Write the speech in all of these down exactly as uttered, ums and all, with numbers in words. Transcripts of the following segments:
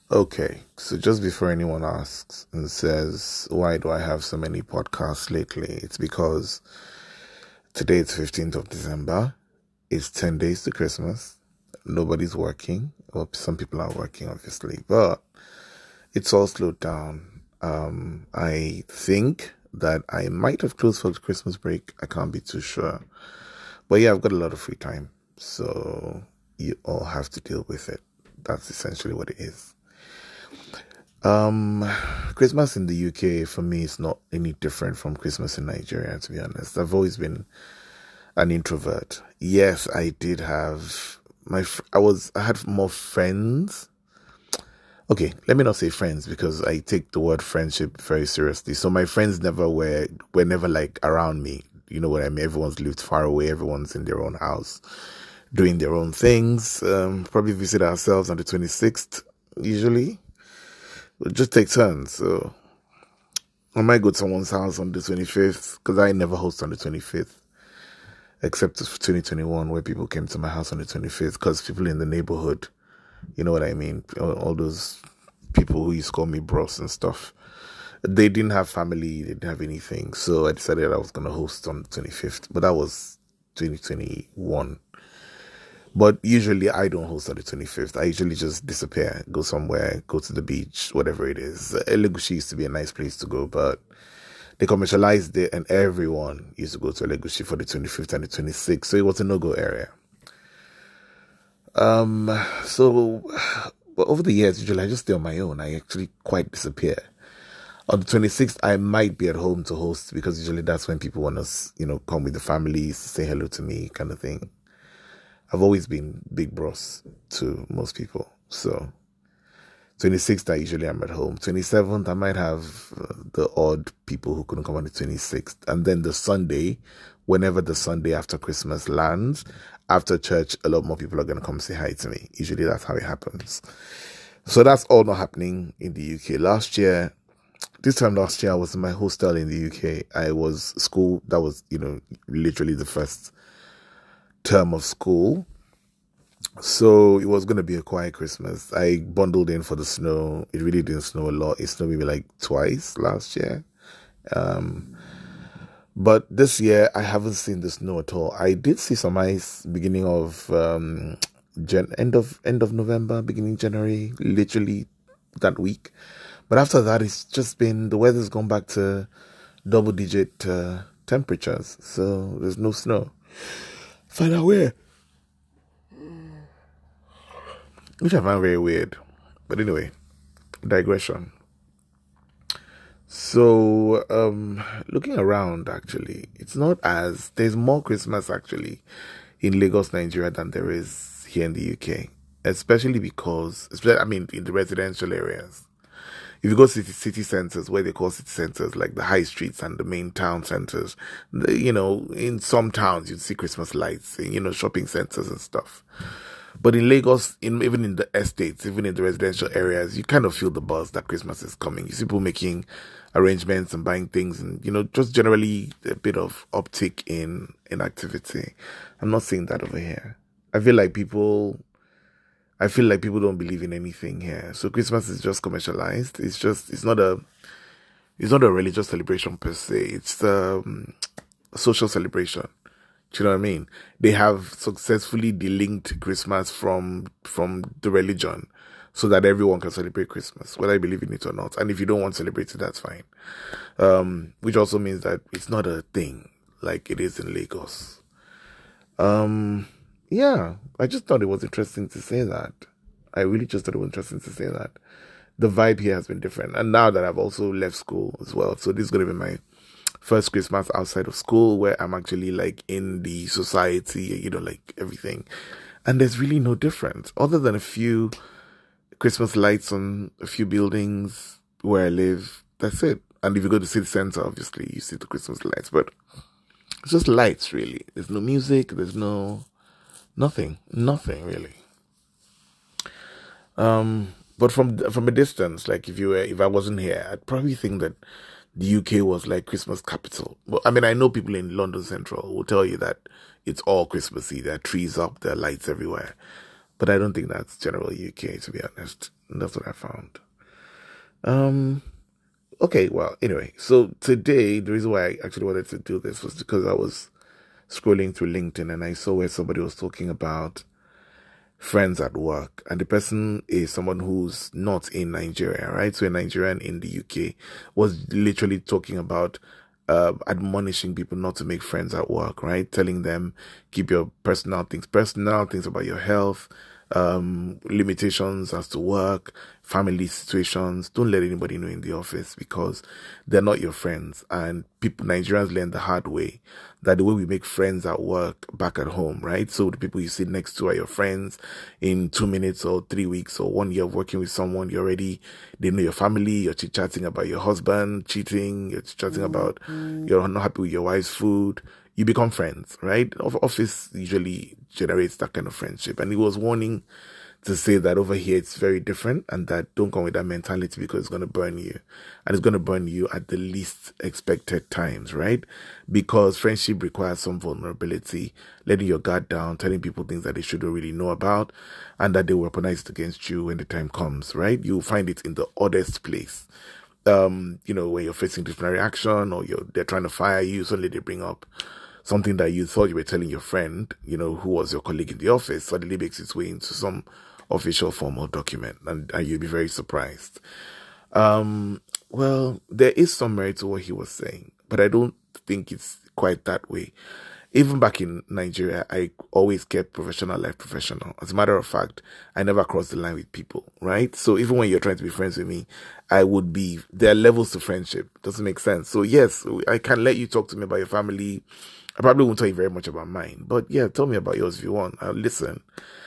Okay, so just before anyone asks and says, why do I have so many podcasts lately? It's because today it's fifteenth of December. It's ten days to Christmas. Nobody's working. Well, some people are working, obviously, but it's all slowed down. Um, I think that I might have closed for the Christmas break. I can't be too sure. But yeah, I've got a lot of free time. So you all have to deal with it. That's essentially what it is. Um, Christmas in the U K for me is not any different from Christmas in Nigeria, to be honest. I've always been an introvert. Yes, I did have my, I was, I had more friends. Okay, let me not say friends because I take the word friendship very seriously. So my friends never were, were never like around me. You know what I mean? Everyone's lived far away. Everyone's in their own house, doing their own things. Um, probably visit ourselves on the twenty-sixth, usually. We'll just take turns. So I might go to someone's house on the twenty-fifth because I never host on the twenty-fifth, except for twenty twenty-one where people came to my house on the twenty-fifth because people in the neighborhood, you know what I mean? All, all those people who used to call me bros and stuff, they didn't have family, they didn't have anything. So I decided I was going to host on the twenty-fifth, but that was twenty twenty-one. But usually I don't host on the twenty-fifth. I usually just disappear, go somewhere, go to the beach, whatever it is. Elegushi used to be a nice place to go, but they commercialized it and everyone used to go to Elegushi for the twenty-fifth and the twenty-sixth. So it was a no-go area. Um, so but over the years, usually I just stay on my own. I actually quite disappear. On the twenty-sixth, I might be at home to host because usually that's when people want to, you know, come with the families, say hello to me kind of thing. I've always been big bros to most people. So twenty-sixth, I usually am at home. twenty-seventh, I might have uh, the odd people who couldn't come on the twenty-sixth. And then the Sunday, whenever the Sunday after Christmas lands, after church, a lot more people are going to come say hi to me. Usually that's how it happens. So that's all not happening in the U K. Last year, this time last year, I was in my hostel in the U K. I was school. That was, you know, literally the first term of school. So it was going to be a quiet Christmas. I bundled in for the snow. It really didn't snow a lot. It snowed maybe like twice last year. Um, but this year, I haven't seen the snow at all. I did see some ice beginning of, um, gen- end of, end of November, beginning January, literally that week. But after that, it's just been, the weather's gone back to double digit uh, temperatures. So there's no snow. Find out where. Which I find very weird. But anyway, digression. So, um, looking around, actually, it's not as, there's more Christmas, actually, in Lagos, Nigeria, than there is here in the U K. Especially because, I mean, in the residential areas. If you go to city, city centers, where they call city centers, like the high streets and the main town centers, the, you know, in some towns, you'd see Christmas lights, you know, shopping centers and stuff. But in Lagos, in, even in the estates, even in the residential areas, you kind of feel the buzz that Christmas is coming. You see people making arrangements and buying things and, you know, just generally a bit of uptick in, in activity. I'm not seeing that over here. I feel like people... I feel like people don't believe in anything here. So Christmas is just commercialized. It's just, it's not a, it's not a religious celebration per se. It's um, a social celebration. Do you know what I mean? They have successfully delinked Christmas from, from the religion so that everyone can celebrate Christmas, whether you believe in it or not. And if you don't want to celebrate it, that's fine. Um, which also means that it's not a thing like it is in Lagos. Um... Yeah, I just thought it was interesting to say that. I really just thought it was interesting to say that. The vibe here has been different. And now that I've also left school as well, so this is going to be my first Christmas outside of school where I'm actually like in the society, you know, like everything. And there's really no difference other than a few Christmas lights on a few buildings where I live. That's it. And if you go to the city center, obviously, you see the Christmas lights. But it's just lights, really. There's no music. There's no... Nothing, nothing really. Um, but from from a distance, like if you were, if I wasn't here, I'd probably think that the U K was like Christmas capital. Well, I mean, I know people in London Central will tell you that it's all Christmassy. There are trees up, there are lights everywhere. But I don't think that's general U K, to be honest. That's what I found. Um, okay, well, anyway, so today, the reason why I actually wanted to do this was because I was scrolling through LinkedIn and I saw where somebody was talking about friends at work, and the person is someone who's not in Nigeria, right? So a Nigerian in the U K was literally talking about uh, admonishing people not to make friends at work, right? Telling them keep your personal things personal, things about your health, um, limitations as to work, family situations. Don't let anybody know in the office because they're not your friends. And people, Nigerians learn the hard way that the way we make friends at work, back at home, right? So the people you sit next to are your friends. In two minutes or three weeks or one year of working with someone, you already, they know your family, you're chit-chatting about your husband cheating, you're chatting about, you're not happy with your wife's food. You become friends, right? Office usually generates that kind of friendship. And he was warning to say that over here it's very different and that don't come with that mentality because it's going to burn you. And it's going to burn you at the least expected times, right? Because friendship requires some vulnerability, letting your guard down, telling people things that they shouldn't really know about and that they will weaponize it against you when the time comes, right? You'll find it in the oddest place. Um, you know, when you're facing disciplinary action or you're they're trying to fire you, suddenly they bring up something that you thought you were telling your friend, you know, who was your colleague in the office, suddenly makes its way into some official formal document, and, and you'll be very surprised. Um, well, there is some merit to what he was saying, but I don't think it's quite that way. Even back in Nigeria, I always kept professional life professional. As a matter of fact, I never crossed the line with people, right? So even when you're trying to be friends with me, I would be, there are levels to friendship. Doesn't make sense. So yes, I can let you talk to me about your family. I probably won't tell you very much about mine, but yeah, tell me about yours if you want. I'll listen.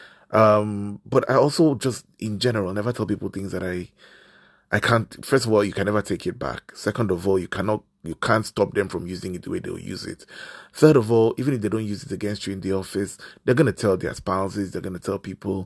Um, but I also just, in general, never tell people things that I, I can't, first of all, you can never take it back. Second of all, you cannot, you can't stop them from using it the way they'll use it. Third of all, even if they don't use it against you in the office, they're going to tell their spouses, they're going to tell people,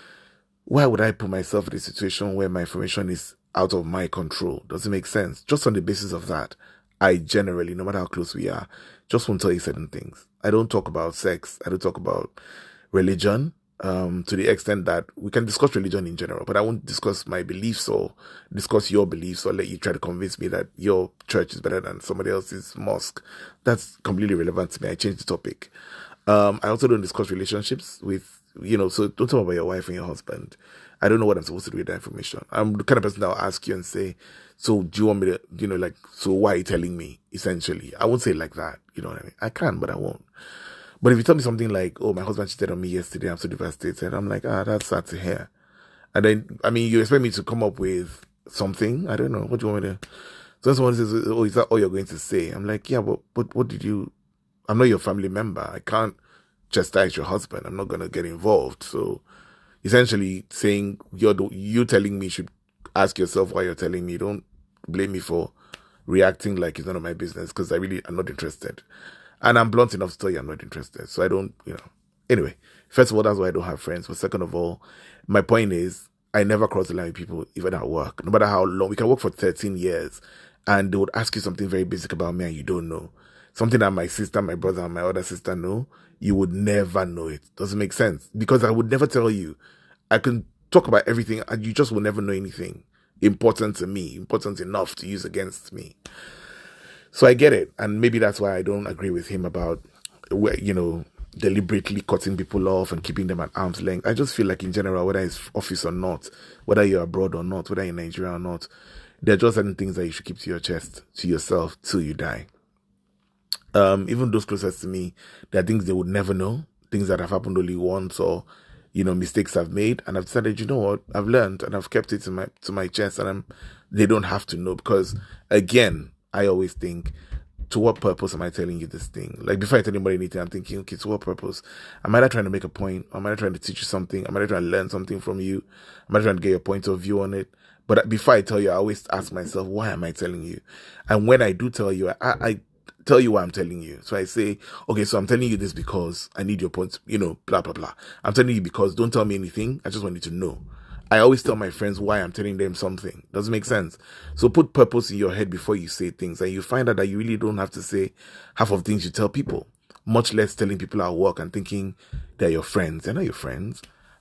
why would I put myself in a situation where my information is out of my control? Does it make sense? Just on the basis of that, I generally, no matter how close we are, just won't tell you certain things. I don't talk about sex. I don't talk about religion. Um, to the extent that we can discuss religion in general, but I won't discuss my beliefs or discuss your beliefs or let you try to convince me that your church is better than somebody else's mosque. That's completely irrelevant to me. I changed the topic. Um, I also don't discuss relationships with, you know, so don't talk about your wife and your husband. I don't know what I'm supposed to do with that information. I'm the kind of person that will ask you and say, so do you want me to, you know, like, so why are you telling me, essentially? I won't say it like that, you know what I mean? I can, but I won't. But if you tell me something like, oh, my husband cheated on me yesterday, I'm so devastated, I'm like, ah, that's sad to hear. And then, I mean, you expect me to come up with something? I don't know. What do you want me to... So someone says, oh, is that all you're going to say? I'm like, yeah, but, but what did you... I'm not your family member. I can't chastise your husband. I'm not going to get involved. So essentially saying, you're the, you telling me, you should ask yourself why you're telling me. Don't blame me for reacting like it's none of my business because I really am not interested. And I'm blunt enough to tell you I'm not interested. So I don't, you know. Anyway, first of all, that's why I don't have friends. But second of all, my point is, I never cross the line with people, even at work. No matter how long. We can work for thirteen years. And they would ask you something very basic about me and you don't know. Something that my sister, my brother, and my other sister know. You would never know it. Doesn't make sense. Because I would never tell you. I can talk about everything and you just will never know anything important to me. Important enough to use against me. So I get it. And maybe that's why I don't agree with him about, you know, deliberately cutting people off and keeping them at arm's length. I just feel like in general, whether it's office or not, whether you're abroad or not, whether you're in Nigeria or not, there are just certain things that you should keep to your chest, to yourself, till you die. Um, even those closest to me, there are things they would never know, things that have happened only once or, you know, mistakes I've made. And I've decided, you know what, I've learned and I've kept it to my, to my chest and I'm, they don't have to know because, again, I always think, to what purpose am I telling you this thing? Like, before I tell anybody anything, I'm thinking, okay, to what purpose? Am I not trying to make a point? Am I not trying to teach you something? Am I not trying to learn something from you? Am I trying to get your point of view on it? But before I tell you, I always ask myself, why am I telling you? And when I do tell you, I, I tell you why I'm telling you. So I say, okay, so I'm telling you this because I need your point, you know, blah, blah, blah. I'm telling you because don't tell me anything. I just want you to know. I always tell my friends why I'm telling them something. Doesn't make sense. So put purpose in your head before you say things. And you find out that you really don't have to say half of things you tell people. Much less telling people at work and thinking they're your friends. They're not your friends.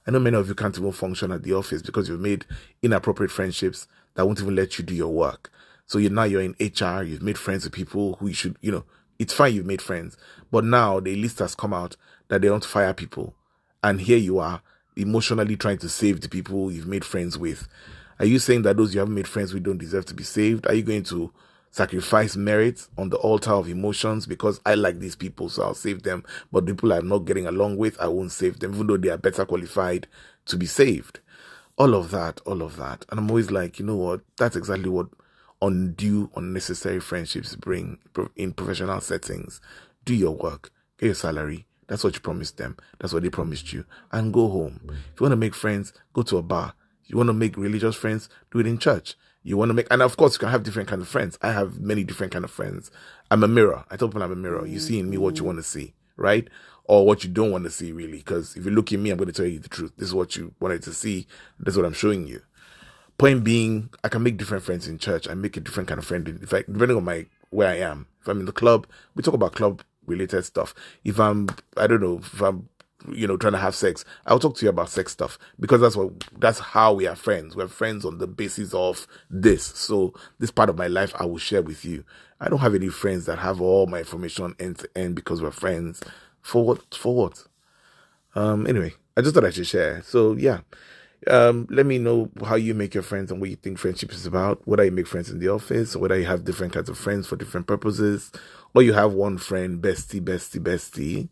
I know many of you can't even function at the office because you've made inappropriate friendships that won't even let you do your work. So you now you're in H R, you've made friends with people who you should, you know, it's fine you've made friends. But now the list has come out that they don't fire people. And here you are emotionally trying to save the people you've made friends with. Are you saying that those you haven't made friends with don't deserve to be saved? Are you going to sacrifice merit on the altar of emotions because I like these people, so I'll save them, but the people I'm not getting along with, I won't save them, even though they are better qualified to be saved? All of that, all of that. And I'm always like, you know what? That's exactly what undue, unnecessary friendships bring in professional settings. Do your work, get your salary. That's what you promised them. That's what they promised you. And go home. If you want to make friends, go to a bar. If you want to make religious friends, do it in church. You want to make, and of course you can have different kinds of friends. I have many different kinds of friends. I'm a mirror. I tell people I'm a mirror. You see in me what you want to see, right? Or what you don't want to see, really. Because if you look at me, I'm going to tell you the truth. This is what you wanted to see. This is what I'm showing you. Point being, I can make different friends in church. I make a different kind of friend. In fact, depending on my where I am. If I'm in the club, we talk about club related stuff. If I'm, I don't know, if I'm, you know, trying to have sex, I'll talk to you about sex stuff because that's what, that's how we are friends. We're friends on the basis of this. So this part of my life, I will share with you. I don't have any friends that have all my information end to end because we're friends. For what? For what? Um, anyway, I just thought I should share. So yeah, um, let me know how you make your friends and what you think friendship is about. Whether you make friends in the office, or whether you have different kinds of friends for different purposes, or you have one friend, bestie, bestie, bestie,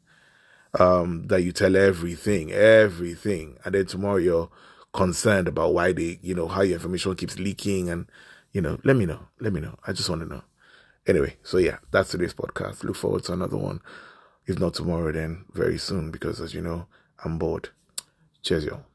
um, that you tell everything, everything. And then tomorrow you're concerned about why they, you know, how your information keeps leaking. And, you know, let me know. Let me know. I just want to know. Anyway, so yeah, that's today's podcast. Look forward to another one. If not tomorrow, then very soon, because as you know, I'm bored. Cheers, y'all.